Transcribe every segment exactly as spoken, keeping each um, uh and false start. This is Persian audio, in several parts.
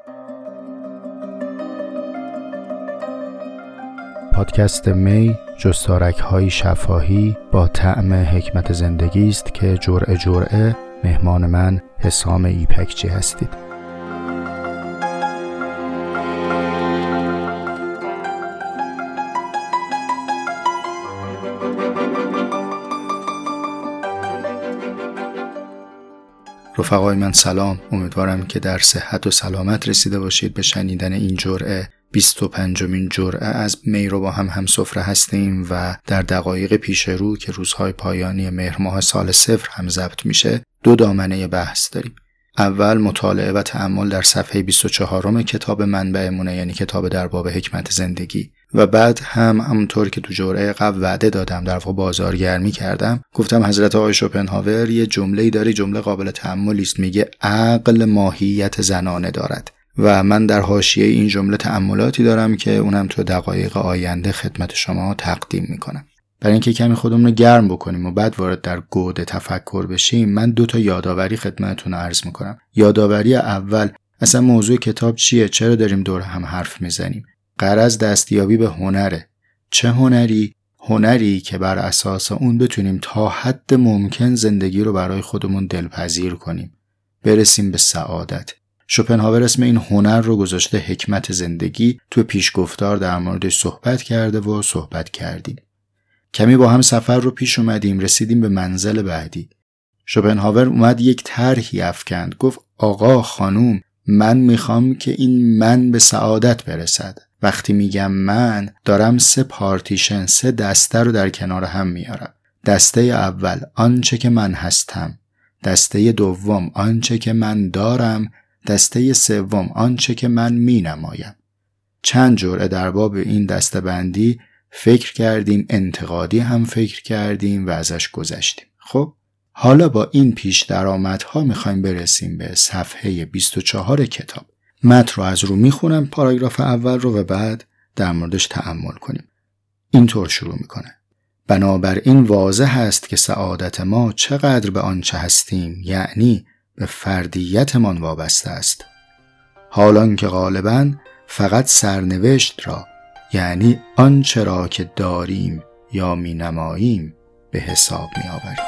پادکست می جستارک‌های شفاهی با طعم حکمت زندگی است که جرعه جرعه مهمان من حسام ایپکچی هستید. رفقای من سلام، امیدوارم که در صحت و سلامت رسیده باشید به شنیدن این جرعه. بیست و پنجمین جرعه از می رو با هم هم سفره هستیم و در دقایق پیش رو که روزهای پایانی مهر ماه سال صفر هم ضبط میشه دو دامنه بحث داریم. اول مطالعه و تأمل در صفحه بیست و چهارم کتاب منبعمونه، یعنی کتاب در باب حکمت زندگی، و بعد هم همونطور که تو جرعه قبل وعده دادم، در واقع بازارگرمی کردم، گفتم حضرت آقای شوپنهاور یه جمله‌ای داره، جمله قابل تأملی است، میگه عقل ماهیت زنانه دارد و من در حاشیه این جمله تأملاتی دارم که اونم تو دقایق آینده خدمت شما تقدیم میکنم. برای اینکه کمی خودمون رو گرم بکنیم و بعد وارد در گود تفکر بشیم، من دو تا یادآوری خدمتتون عرض میکنم. یادآوری اول، اصلا موضوع کتاب چیه؟ چرا داریم دور هم حرف میزنیم؟ غرض دستیابی به هنره. چه هنری؟ هنری که بر اساس اون بتونیم تا حد ممکن زندگی رو برای خودمون دلپذیر کنیم، برسیم به سعادت. شوپنهاور اسم این هنر رو گذاشته حکمت زندگی. تو پیشگفتار در موردش صحبت کرده و صحبت کردیم. کمی با هم سفر رو پیش اومدیم، رسیدیم به منزل بعدی. شوپنهاور اومد یک طرحی افکند، گفت آقا خانوم، من میخوام که این من به سعادت برسد. وقتی میگم من، دارم سه پارتیشن، سه دسته رو در کنار هم میارم. دسته اول آنچه که من هستم، دسته دوم آنچه که من دارم، دسته سوم آنچه که من می نمایم. چند جرعه در باب این دسته بندی فکر کردیم، انتقادی هم فکر کردیم و ازش گذشتیم. خب حالا با این پیش درآمدها میخوایم برسیم به صفحه بیست و چهار کتاب. متن رو از رو میخونم، پاراگراف اول رو، و بعد در موردش تأمل کنیم. اینطور شروع میکنه: بنابراین واضح است که سعادت ما چقدر به آنچه هستیم، یعنی به فردیتمان وابسته است، حالان که غالباً فقط سرنوشت را، یعنی آنچه را که داریم یا می نماییم، به حساب می آوریم.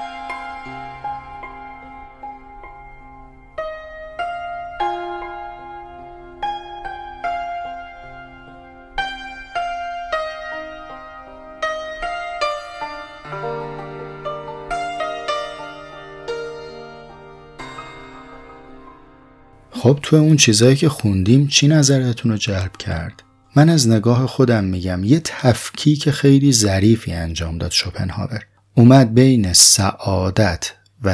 خب تو اون چیزایی که خوندیم چی نظرتون رو جلب کرد؟ من از نگاه خودم میگم یه تفکیک خیلی ظریفی انجام داد شوپنهاور. اومد بین سعادت و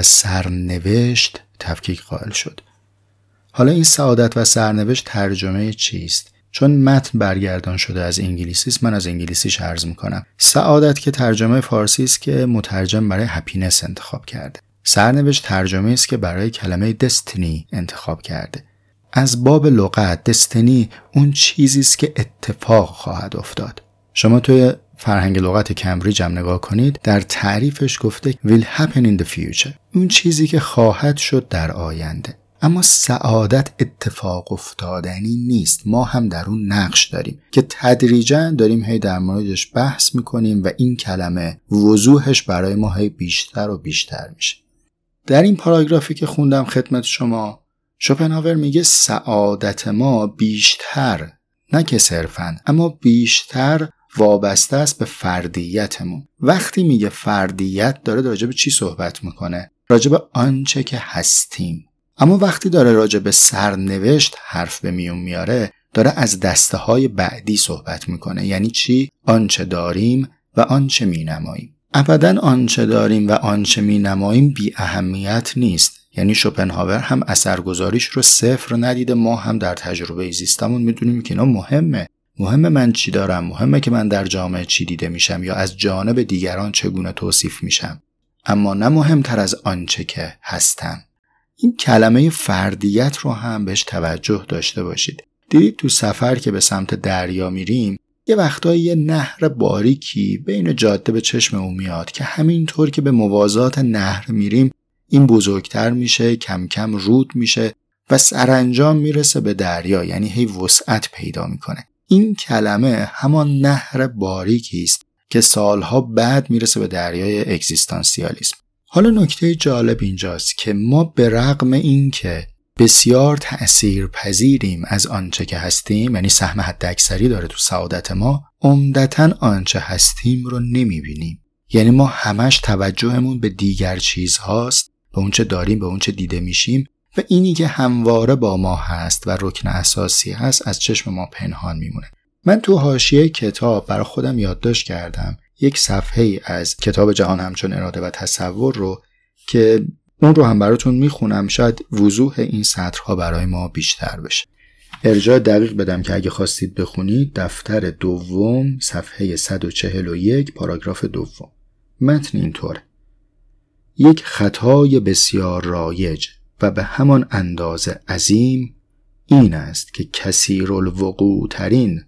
سرنوشت تفکیک قائل شد. حالا این سعادت و سرنوشت ترجمه چیست؟ چون متن برگردان شده از انگلیسی است، من از انگلیسیش عرض میکنم. سعادت که ترجمه فارسی است که مترجم برای هپینس انتخاب کرده. سرنوشت ترجمه است که برای کلمه دستینی انتخاب کرده. از باب لغت دستینی اون چیزی است که اتفاق خواهد افتاد. شما توی فرهنگ لغت کمبریج هم نگاه کنید، در تعریفش گفته will happen in the future، اون چیزی که خواهد شد در آینده. اما سعادت اتفاق افتادنی نیست. ما هم در اون نقش داریم که تدریجاً داریم هی در موردش بحث میکنیم و این کلمه وضوحش برای ما هی بیشتر و بیشتر میشه. در این پاراگرافی که خوندم خدمت شما، شوپنهاور میگه سعادت ما بیشتر، نه که صرفاً، اما بیشتر وابسته است به فردیتمون. وقتی میگه فردیت، داره راجع به چی صحبت میکنه؟ راجع به آنچه که هستیم. اما وقتی داره راجع به سرنوشت حرف به میون میاره، داره از دسته های بعدی صحبت میکنه. یعنی چی؟ آنچه داریم و آنچه مینماییم. ابداً آنچه داریم و آنچه مینماییم بی اهمیت نیست. یعنی شوپنهاور هم اثرگذاریش رو صفر ندیده. ما هم در تجربه زیستمون میدونیم که اینا مهمه. مهمه من چی دارم، مهمه که من در جامعه چی دیده میشم یا از جانب دیگران چگونه توصیف میشم، اما نه مهمتر از آنچه که هستم. این کلمه فردیت رو هم بهش توجه داشته باشید. دیدید تو سفر که به سمت دریا میریم، یه وقتایی یه نهر باریکی بین جاده به چشم اون میاد که همینطور که به موازات نهر میریم این بزرگتر میشه، کم کم رود میشه و سرانجام میرسه به دریا، یعنی هی وسعت پیدا میکنه. این کلمه همان نهر باریکی است که سالها بعد میرسه به دریای اگزیستانسیالیسم. حالا نکته جالب اینجاست که ما به رغم این که بسیار تأثیر پذیریم از آنچه که هستیم، یعنی سهم حداکثری داره تو سعادت ما، عمدتاً آنچه هستیم رو نمیبینیم. یعنی ما همش توجهمون به دیگر چیزهاست، به اونچه داریم، به اونچه دیده میشیم، و اینی که همواره با ما هست و رکن اساسی هست از چشم ما پنهان میمونه. من تو حاشیه کتاب برای خودم یادداشت کردم یک صفحه از کتاب جهان همچون اراده و تصور رو که اون رو هم براتون میخونم، شاید وضوح این سطرها برای ما بیشتر بشه. ارجاع دقیق بدم که اگه خواستید بخونید، دفتر دوم صفحه صد و چهل و یک پاراگراف دوم. متن اینطوره: یک خطای بسیار رایج و به همان اندازه عظیم این است که کثیر الوقوع ترین،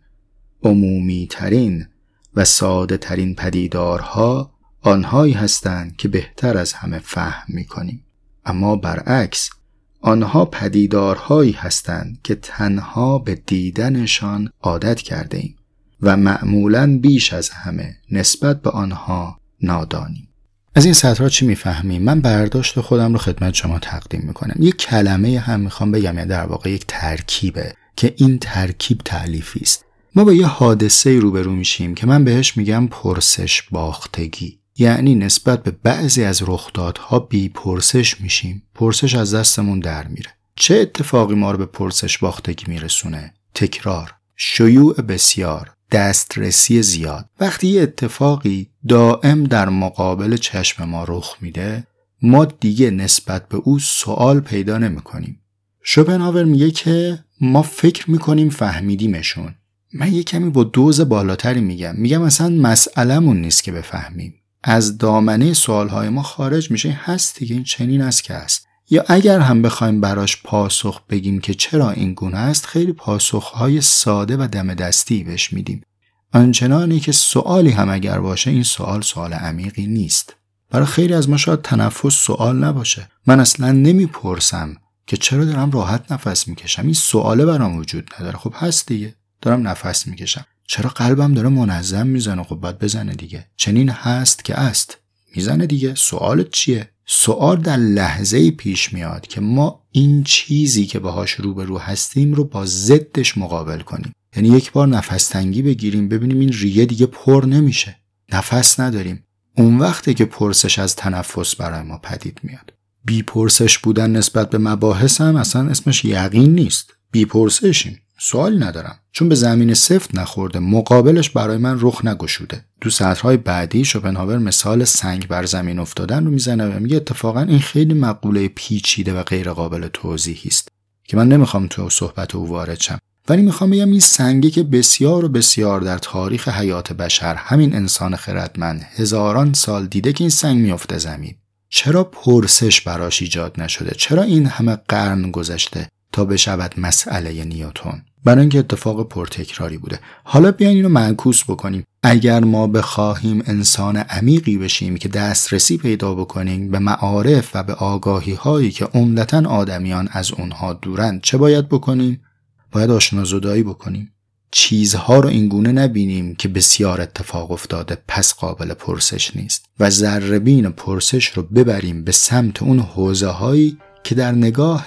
عمومی ترین و ساده ترین پدیدارها آنهایی هستند که بهتر از همه فهم می کنیم. اما برعکس آنها پدیدارهایی هستند که تنها به دیدنشان عادت کرده ایم و معمولاً بیش از همه نسبت به آنها نادانیم. از این سطرها چی میفهمیم؟ من برداشت خودم رو خدمت شما تقدیم میکنم. یک کلمه هم میخوام بگم، یعنی در واقع یک ترکیبه که این ترکیب تألیفی است. ما با یه حادثه روبرو میشیم که من بهش میگم پرسش باختگی. یعنی نسبت به بعضی از رخدادها بی پرسش میشیم، پرسش از دستمون در میره. چه اتفاقی ما رو به پرسش باختگی میرسونه؟ تکرار، شیوع بسیار، دسترسی زیاد. وقتی یه اتفاقی دائم در مقابل چشم ما رخ میده، ما دیگه نسبت به او سوال پیدا نمی کنیم. شوپنهاور میگه که ما فکر میکنیم فهمیدیمشون. من یه کمی با دوز بالاتری میگم، میگم اصلا مسئله‌مون نیست که بفهمیم، از دامنه سوالهای ما خارج میشه، هست دیگه، این چنین است که هست. یا اگر هم بخوایم براش پاسخ بگیم که چرا این گونه است، خیلی پاسخهای ساده و دم دستی بهش میدیم، آنچنانی که سوالی هم اگر باشه این سوال سوال عمیقی نیست. برای خیلی از ما شاید تنفس سوال نباشه. من اصلا نمیپرسم که چرا دارم راحت نفس میکشم، این سواله برام وجود نداره. خب هست دیگه، دارم نفس میکشم. چرا قلبم داره منظم میزنه؟ خب باید بزنه دیگه. چنین هست که است، میزنه دیگه. سوالت چیه؟ سوال در لحظه‌ای پیش میاد که ما این چیزی که باهاش روبرو هستیم رو با ضدش مقابل کنیم. یعنی یک بار نفس تنگی بگیریم، ببینیم این ریه دیگه پر نمیشه، نفس نداریم. اون وقته که پرسش از تنفس برای ما پدید میاد. بی پرسش بودن نسبت به مباحث هم اصلا اسمش یقین نیست. بی پرسشیم، سوال ندارم، چون به زمین سفت نخورده، مقابلش برای من رخ نگشوده. تو سطرهای بعدی شوپنهاور مثال سنگ بر زمین افتادن رو میزنه و میگه اتفاقا این خیلی مقوله پیچیده و غیر قابل توضیحی است که من نمیخوام تو صحبت او وارد شم، ولی میخوام بگم این سنگی که بسیار و بسیار در تاریخ حیات بشر همین انسان خردمند هزاران سال دیده که این سنگ میفته زمین، چرا پرسش براش ایجاد نشده؟ چرا این همه قرن گذشته تا بشود مسئله نیوتن؟ برای اینکه اتفاق پرتکراری بوده. حالا بیاین اینو معکوس بکنیم. اگر ما بخواهیم انسان عمیقی بشیم که دسترسی پیدا بکنیم به معارف و به آگاهی هایی که عمدتاً آدمیان از اونها دورند، چه باید بکنیم؟ باید آشنازدایی بکنیم. چیزها رو اینگونه نبینیم که بسیار اتفاق افتاده پس قابل پرسش نیست و ذره‌بین پرسش رو ببریم به سمت اون حوزه هایی که در نگاه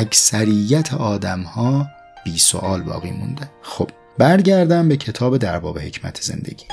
اکثریت آدم ها بی سوال باقی مونده. خب برگردم به کتاب در باب حکمت زندگی.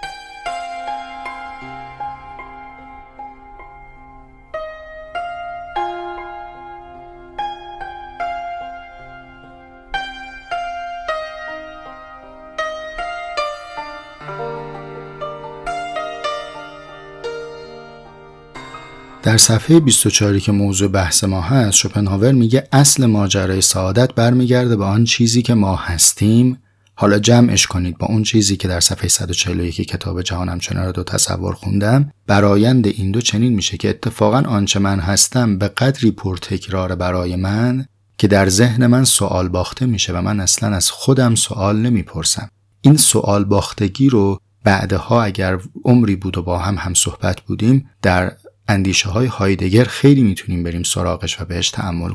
در صفحه بیست و چهار که موضوع بحث ما هست، شوپنهاور میگه اصل ماجرای سعادت برمیگرده به آن چیزی که ما هستیم. حالا جمعش کنید با اون چیزی که در صفحه صد و چهل و یک کتاب جهان همچون اراده و تصور خوندم. برآیند این دو چنین میشه که اتفاقا آنچه من هستم به قدری پرتکرار برای من که در ذهن من سوال باخته میشه و من اصلا از خودم سوال نمیپرسم. این سوال باختگی رو بعدها اگر عمری بود و با هم هم صحبت بودیم در اندیشه های هایدگر خیلی میتونیم بریم سراغش و بهش تأمل کنیم.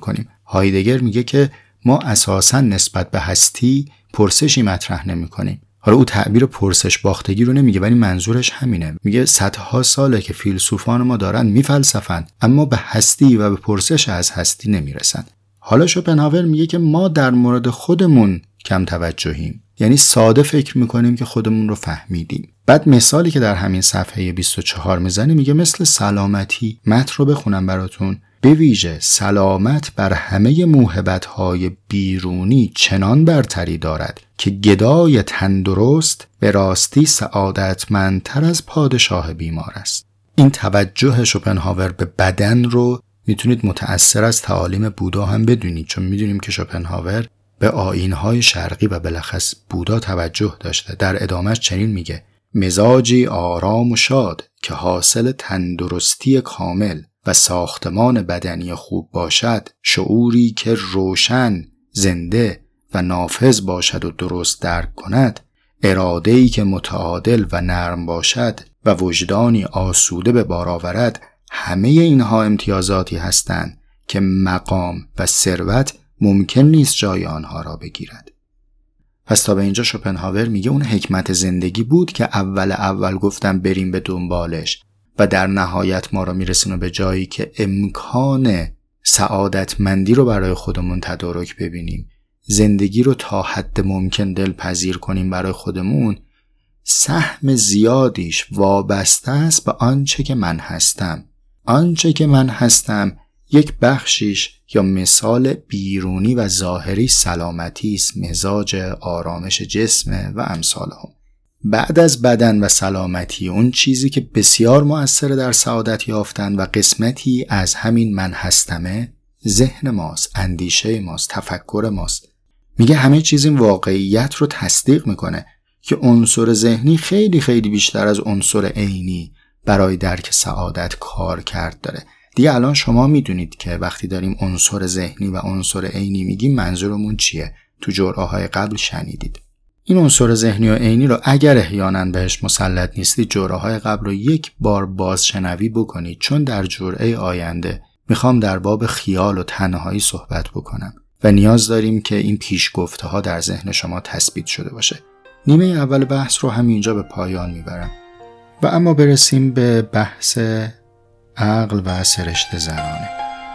هایدگر میگه که ما اساساً نسبت به هستی پرسشی مطرح نمی‌کنیم. حالا او تعبیر پرسش باختگی رو نمیگه، ولی منظورش همینه. میگه صدها ساله که فیلسوفان ما دارن میفلسفن اما به هستی و به پرسش از هستی نمیرسن. حالا شوپنهاور میگه که ما در مورد خودمون کم توجهیم، یعنی ساده فکر میکنیم که خودمون رو فهمیدیم. بعد مثالی که در همین صفحه بیست و چهار میزنه میگه مثل سلامتی. متن رو بخونم براتون. به ویژه سلامت بر همه موهبت‌های بیرونی چنان برتری دارد که گدای تندرست به راستی سعادتمندتر از پادشاه بیمار است. این توجه شوپنهاور به بدن رو میتونید متأثر از تعالیم بودا هم بدونید، چون میدونیم که شوپنهاور به آیین‌های شرقی و بالاخص بودا توجه داشته. در ادامهش چنین میگه: مزاجی آرام و شاد که حاصل تندرستی کامل و ساختمان بدنی خوب باشد، شعوری که روشن، زنده و نافذ باشد و درست درک کند، اراده‌ای که متعادل و نرم باشد و وجدانی آسوده به بار آورد، همه اینها امتیازاتی هستند که مقام و ثروت ممکن نیست جای آنها را بگیرد. پس تا به اینجا شوپنهاور میگه اون حکمت زندگی بود که اول اول گفتم بریم به دنبالش و در نهایت ما را میرسونه به جایی که امکان سعادتمندی رو برای خودمون تدارک ببینیم، زندگی رو تا حد ممکن دلپذیر کنیم برای خودمون. سهم زیادیش وابسته است به آنچه که من هستم. آنچه که من هستم یک بخشیش یا مثال بیرونی و ظاهری سلامتی است، مزاج، آرامش جسم و امثال هم. بعد از بدن و سلامتی، اون چیزی که بسیار مؤثر در سعادت یافتن و قسمتی از همین من هستمه، ذهن ماست، اندیشه ماست، تفکر ماست. میگه همه چیز این واقعیت رو تصدیق میکنه که عنصر ذهنی خیلی خیلی بیشتر از عنصر عینی برای درک سعادت کار کرد داره. دیگه الان شما میدونید که وقتی داریم عنصر ذهنی و عنصر عینی میگیم منظورمون چیه. تو جرعه‌های قبل شنیدید. این عنصر ذهنی و عینی رو اگر احیانا بهش مسلط نیستید، جرعه‌های قبل رو یک بار بازشنوی بکنید، چون در جرعه آینده میخوام در باب خیال و تنهایی صحبت بکنم و نیاز داریم که این پیشگفته‌ها در ذهن شما تثبیت شده باشه. نیمه اول بحث رو همینجا به پایان میبرم و اما برسیم به بحث عقل و سرشت زنانه.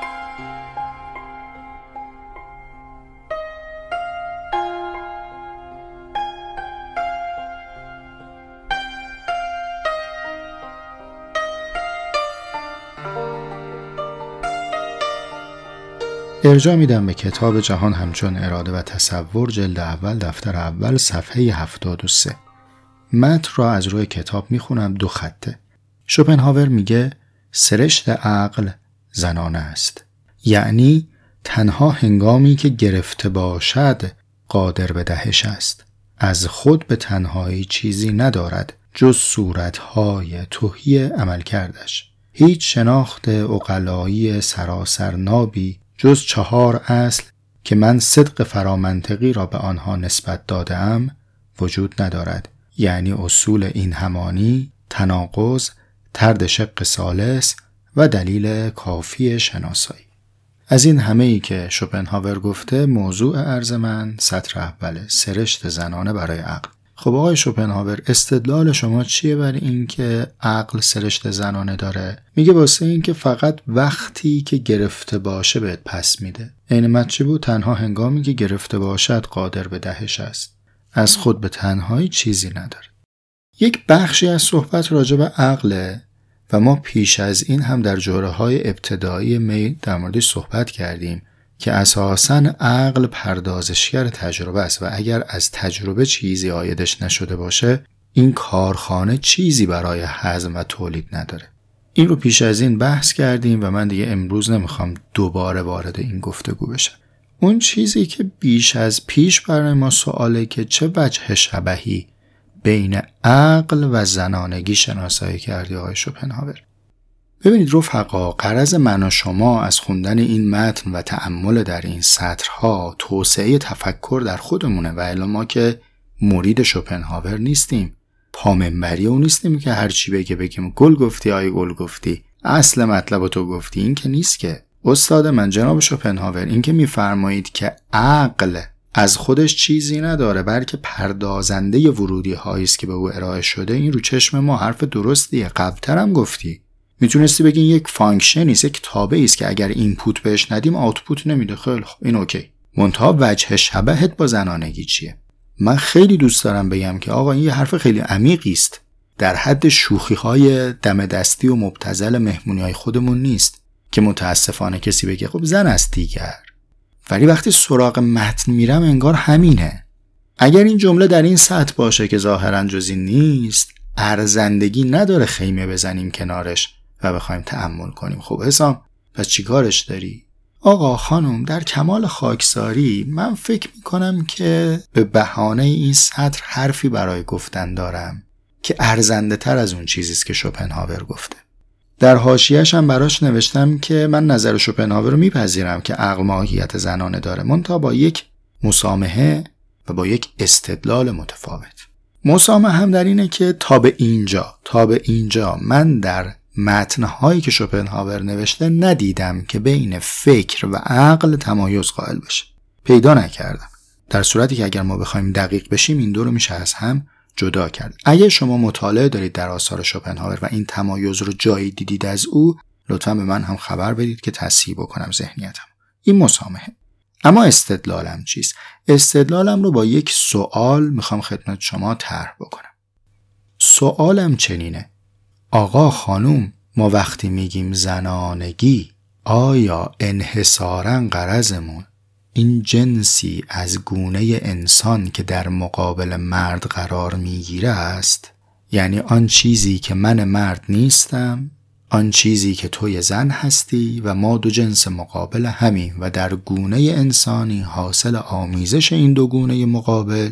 ارجاع میدم به کتاب جهان همچون اراده و تصور، جلد اول، دفتر اول، صفحه هفتاد و سه. متن را از روی کتاب میخونم، دو خطه. شوپنهاور میگه سرشت عقل زنانه است، یعنی تنها هنگامی که گرفته باشد قادر به دهش است. از خود به تنهایی چیزی ندارد جز صورتهای تهی عمل کردش. هیچ شناخت عقلایی سراسر نابی جز چهار اصل که من صدق فرامنطقی را به آنها نسبت دادم وجود ندارد، یعنی اصول این همانی، تناقض، طرد شق ثالث و دلیل کافی شناسایی. از این همه ای که شوپنهاور گفته، موضوع عرض من سطر اوله، سرشت زنانه برای عقل. خب آقای شوپنهاور، استدلال شما چیه بر این که عقل سرشت زنانه داره؟ میگه واسه این که فقط وقتی که گرفته باشه بهت پس میده. عین مطلب بود، تنها هنگامی که گرفته باشد قادر به دهش است. از خود به تنهایی چیزی نداره. یک بخشی از صحبت راجع به عقله و ما پیش از این هم در جرعه‌های ابتدایی می در موردش صحبت کردیم که اساساً عقل پردازشگر تجربه است و اگر از تجربه چیزی عایدش نشده باشه، این کارخانه چیزی برای هضم و تولید نداره. این رو پیش از این بحث کردیم و من دیگه امروز نمیخوام دوباره وارد این گفتگو بشم. اون چیزی که بیش از پیش برای ما سواله که چه وجه شبهی بین عقل و زنانگی شناسایی کردی آقای شوپنهاور. ببینید رفقا، غرض من و شما از خوندن این متن و تأمل در این سطرها توسعه تفکر در خودمونه و الا ما که مرید شوپنهاور نیستیم، پامنبری اون نیستیم که هر چی بگه بگیم گل گفتی آی گل گفتی، اصل مطلب تو گفتی، این که نیست که. استاد من جناب شوپنهاور، این که میفرمایید که عقل از خودش چیزی نداره بلکه پردازنده ورودی هایی است که به او ارائه شده، این رو چشم ما حرف درستیه. قبل‌تر هم گفتی میتونستی بگین یک فانکشنی است، یک تابعی است که اگر اینپوت بهش ندیم آوتپوت نمیده. خیلی خب این اوکی. منتها وجه شبهت با زنانگی چیه؟ من خیلی دوست دارم بگم که آقا این یه حرف خیلی عمیقی است، در حد شوخی‌های دم دستی و مبتذل مهمونی‌های خودمون نیست که متاسفانه کسی بگه خب زن است دیگر. ولی وقتی سراغ متن میرم انگار همینه. اگر این جمله در این سطح باشه که ظاهراً جزئی نیست، ارزندگی نداره خیمه بزنیم کنارش و بخوایم تأمل کنیم. خب حسام پس چی کارش داری؟ آقا خانم، در کمال خاکساری من فکر میکنم که به بهانه این سطر حرفی برای گفتن دارم که ارزنده تر از اون چیزیست که شوپنهاور گفته. در حاشیه‌اش هم براش نوشتم که من نظر شوپنهاور رو میپذیرم که عقل ماهیت زنانه داره، منتها با یک مسامحه و با یک استدلال متفاوت. مسامحه هم در اینه که تا به اینجا تا به اینجا من در متن‌هایی که شوپنهاور نوشته ندیدم که بین فکر و عقل تمایز قائل بشه. پیدا نکردم. در صورتی که اگر ما بخوایم دقیق بشیم این دو رو میشه از هم جدا کرد. اگه شما مطالعه دارید در آثار شوپنهاور و این تمایز رو جایی دیدید از او، لطفاً به من هم خبر بدید که تصحیح بکنم ذهنیتم. این مسامحه. اما استدلالم چیست؟ استدلالم رو با یک سوال میخوام خدمت شما طرح بکنم. سوالم چنینه: آقا خانوم، ما وقتی میگیم زنانگی، آیا انحصاراً غرضمون این جنسی از گونه انسان که در مقابل مرد قرار میگیره است؟ یعنی آن چیزی که من مرد نیستم، آن چیزی که توی زن هستی و ما دو جنس مقابل همیم و در گونه انسانی حاصل آمیزش این دو گونه مقابل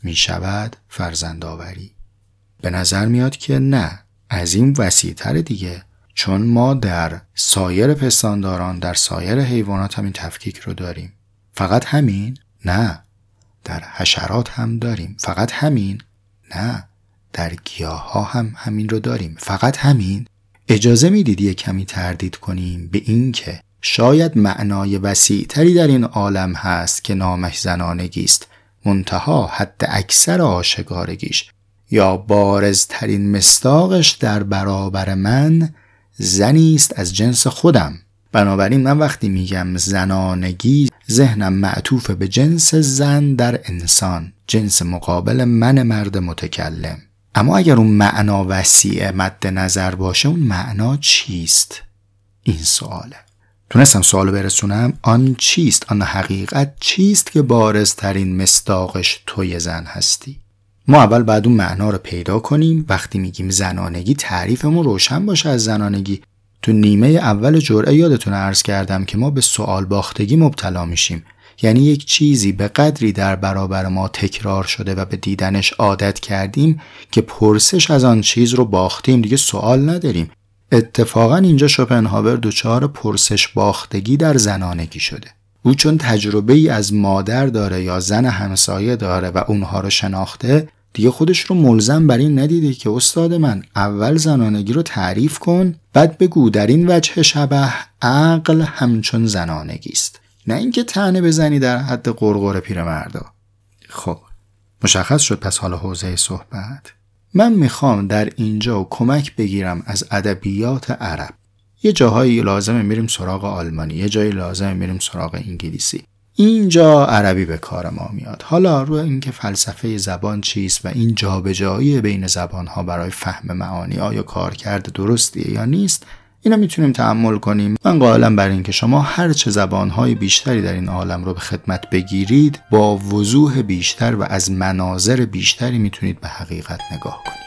میشود فرزندآوری؟ به نظر میاد که نه، از این وسیع‌تر دیگه، چون ما در سایر پستانداران، در سایر حیوانات هم این تفکیک رو داریم. فقط همین؟ نه. در حشرات هم داریم. فقط همین؟ نه. در گیاها هم همین رو داریم. فقط همین؟ اجازه میدید یک کمی تردید کنیم به این که شاید معنای وسیع‌تری در این عالم هست که نامش زنانگی است، منتها حد اکثر آشکارگیش یا بارزترین مصداقش در برابر من زنی است از جنس خودم. بنابراین من وقتی میگم زنانگی، ذهنم معطوف به جنس زن در انسان، جنس مقابل من مرد متکلم. اما اگر اون معنا وسیع مد نظر باشه، اون معنا چیست؟ این سواله. تونستم سوالو برسونم؟ آن چیست؟ آن حقیقت چیست که بارزترین مصداقش توی زن هستی؟ ما اول بعد اون معنا رو پیدا کنیم. وقتی میگیم زنانگی، تعریفمون روشن باشه از زنانگی. تو نیمه اول جرعه یادتون عرض کردم که ما به سوال باختگی مبتلا میشیم. یعنی یک چیزی به قدری در برابر ما تکرار شده و به دیدنش عادت کردیم که پرسش از آن چیز رو باختیم، دیگه سوال نداریم. اتفاقا اینجا شوپنهاور دچار پرسش باختگی در زنانگی شده. او چون تجربه ای از مادر داره یا زن همسایه داره و اونها رو شناخته، دیگه خودش رو ملزم بر این ندیده که استاد من اول زنانگی رو تعریف کن، بعد بگو در این وجه شبه عقل همچون زنانگی است. نه اینکه طعنه بزنی در حد قرقر پیرمردا. خب مشخص شد پس حالا حوزه صحبت. من میخوام در اینجا کمک بگیرم از ادبیات عرب. یه جاهایی لازمه میریم سراغ آلمانی، یه جایی لازمه میریم سراغ انگلیسی. اینجا عربی به کار ما میاد. حالا روی اینکه فلسفه زبان چیست و این جابجایی بین زبانها برای فهم معانی آیا کارکرد درستیه یا نیست، اینا میتونیم تأمل کنیم. من قائلم بر این که شما هر چه زبانهای بیشتری در این عالم رو به خدمت بگیرید، با وضوح بیشتر و از مناظر بیشتری میتونید به حقیقت نگاه کنید.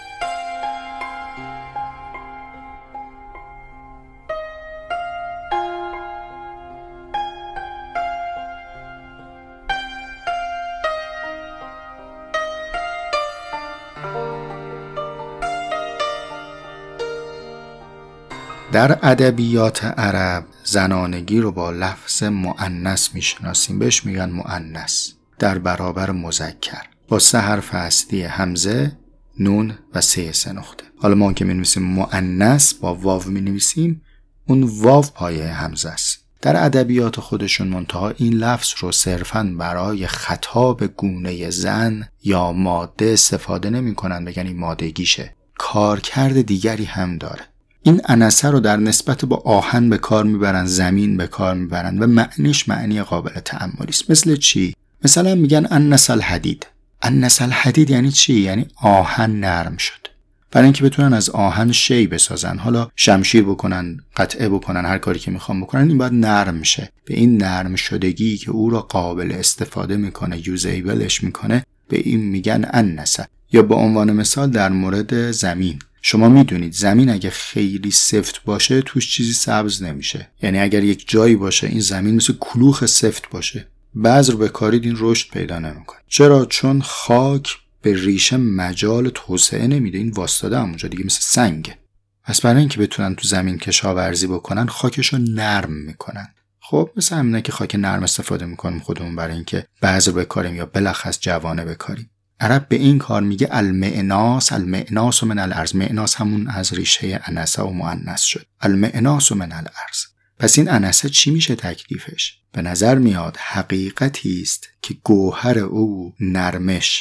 در ادبیات عرب زنانگی رو با لفظ مؤنث میشناسیم، بهش میگن مؤنث در برابر مذکر، با سه حرف اصلی همزه، نون و سه سه نقطه. حالا ما که مینویسیم مؤنث با واو مینویسیم، اون واو پایه همزه است. در ادبیات خودشون منتها این لفظ رو صرفاً برای خطاب گونه زن یا ماده استفاده نمی کنن بگن این مادگیشه. کارکرد دیگری هم داره. این انسه رو در نسبت با آهن به کار میبرن، زمین به کار میبرن و معنیش معنی قابل تأملی است. مثل چی؟ مثلا میگن انس الحدید. انس الحدید یعنی چی؟ یعنی آهن نرم شد. برای اینکه بتونن از آهن شی بسازن، حالا شمشیر بکنن، قطعه بکنن، هر کاری که میخوان بکنن، این باید نرم میشه. به این نرم شدگی که او را قابل استفاده میکنه، یوزیبلش میکنه، به این میگن انسه. یا به عنوان مثال در مورد زمین، شما میدونید زمین اگه خیلی سفت باشه توش چیزی سبز نمیشه. یعنی اگر یک جایی باشه این زمین مثل کلوخ سفت باشه، بذر بکارید این رشد پیدا نمیکنه. چرا؟ چون خاک به ریشه مجال توسعه نمیده، این واسطاده همونجا دیگه مثل سنگه. پس برای اینکه بتونن تو زمین کشاورزی بکنن خاکشو نرم میکنن. خب مثل همینه که خاک نرم استفاده میکنیم خودمون برای اینکه بذر بکاریم یا بلخص جوانه بکاریم. عرب به این کار میگه المعناس، المعناس من الارض. معناس همون از ریشه انسه و مؤنث شد. المعناس من الارض. پس این انسه چی میشه تکلیفش؟ به نظر میاد حقیقتی است که گوهر او نرمش،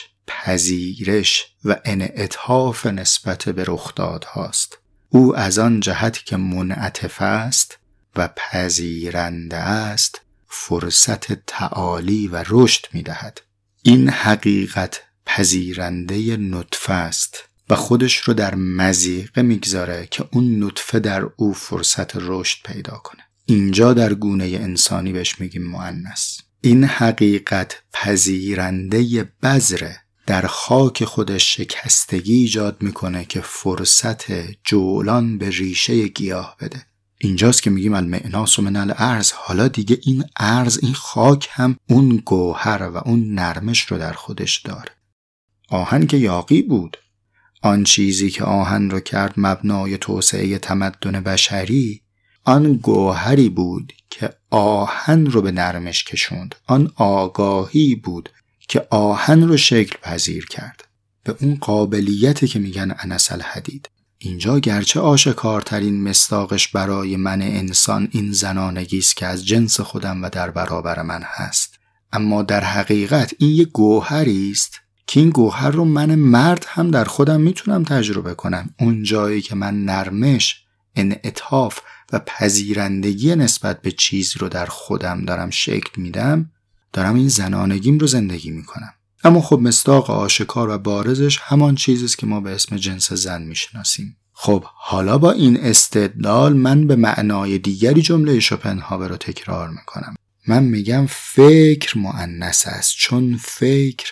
پذیرش و انعطاف نسبت به رخدادهاست. او از آن جهت که منعطف است و پذیرنده است فرصت تعالی و رشد میدهد. این حقیقت پذیرنده نطفه است و خودش رو در مضیقه میگذاره که اون نطفه در او فرصت رشد پیدا کنه. اینجا در گونه انسانی بهش میگیم مؤنث. این حقیقت پذیرنده بذره در خاک خودش شکستگی ایجاد میکنه که فرصت جولان به ریشه گیاه بده. اینجاست که میگیم المعناس من الارض. حالا دیگه این ارض، این خاک هم اون گوهر و اون نرمش رو در خودش داره. آهن که یاغی بود، آن چیزی که آهن رو کرد مبنای توسعه تمدن بشری، آن گوهری بود که آهن رو به نرمش کشوند. آن آگاهی بود که آهن رو شکل پذیر کرد. به اون قابلیتی که میگن انس الحدید. اینجا گرچه آشکارترین مصداقش برای من انسان این زنانگی است که از جنس خودم و در برابر من هست، اما در حقیقت این یک گوهری است که این گوهر رو من مرد هم در خودم میتونم تجربه کنم. اون جایی که من نرمش، انعطاف و پذیرندگی نسبت به چیز رو در خودم دارم شکل میدم، دارم این زنانگیم رو زندگی میکنم. اما خب مصداق آشکار و بارزش همان چیزیست که ما به اسم جنس زن میشناسیم. خب حالا با این استدلال من به معنای دیگری جمله شوپنهاور رو تکرار میکنم. من میگم فکر مؤنث است، چون فکر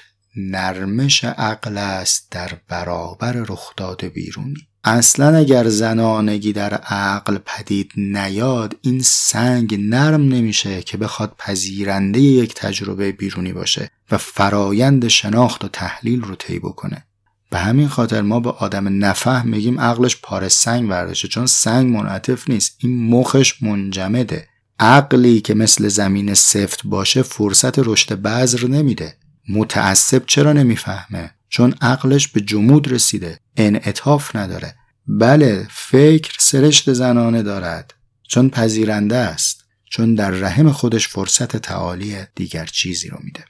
نرمش عقل است در برابر رخداد بیرونی. اصلا اگر زنانگی در عقل پدید نیاد، این سنگ نرم نمیشه که بخواد پذیرنده یک تجربه بیرونی باشه و فرایند شناخت و تحلیل رو طی بکنه. به همین خاطر ما به آدم نفهم میگیم عقلش پاره سنگ برداشته، چون سنگ منعطف نیست، این مخش منجمده. عقلی که مثل زمین سفت باشه فرصت رشد بذر نمیده. متعصب چرا نمیفهمه؟ چون عقلش به جمود رسیده، انعطاف نداره. بله، فکر سرشت زنانه دارد، چون پذیرنده است، چون در رحم خودش فرصت تعالی دیگر چیزی رو میده.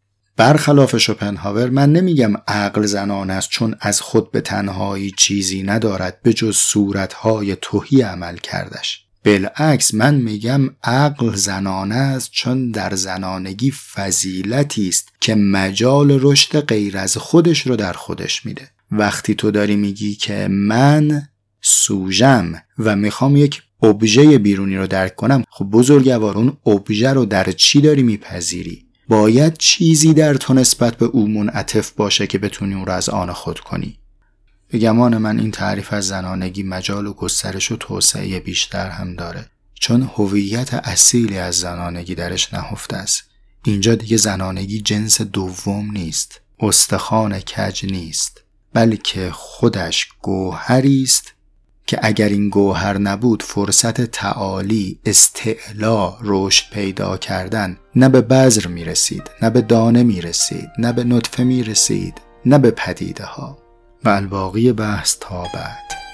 برخلاف شوپنهاور من نمیگم عقل زنانه است چون از خود به تنهایی چیزی ندارد به جز صورتهای تهی عمل کردش. بالعکس من میگم عقل زنانه است چون در زنانگی فضیلتی است که مجال رشد غیر از خودش رو در خودش میده. وقتی تو داری میگی که من سوژم و میخوام یک ابژه بیرونی رو درک کنم، خب بزرگوار اون ابژه رو در چی داری میپذیری؟ باید چیزی در تو نسبت به او منعطف باشه که بتونی اون رو از آن خود کنی. به گمان من این تعریف از زنانگی مجال و گسترش و توسعه بیشتر هم داره، چون هویت اصیلی از زنانگی درش نهفته است. اینجا دیگه زنانگی جنس دوم نیست، استخوان کج نیست، بلکه خودش گوهری است که اگر این گوهر نبود فرصت تعالی، استعلا، رشد پیدا کردن نه به بذر میرسید، نه به دانه میرسید، نه به نطفه میرسید، نه به پدیده ها. و الباقی بحث تا بعد.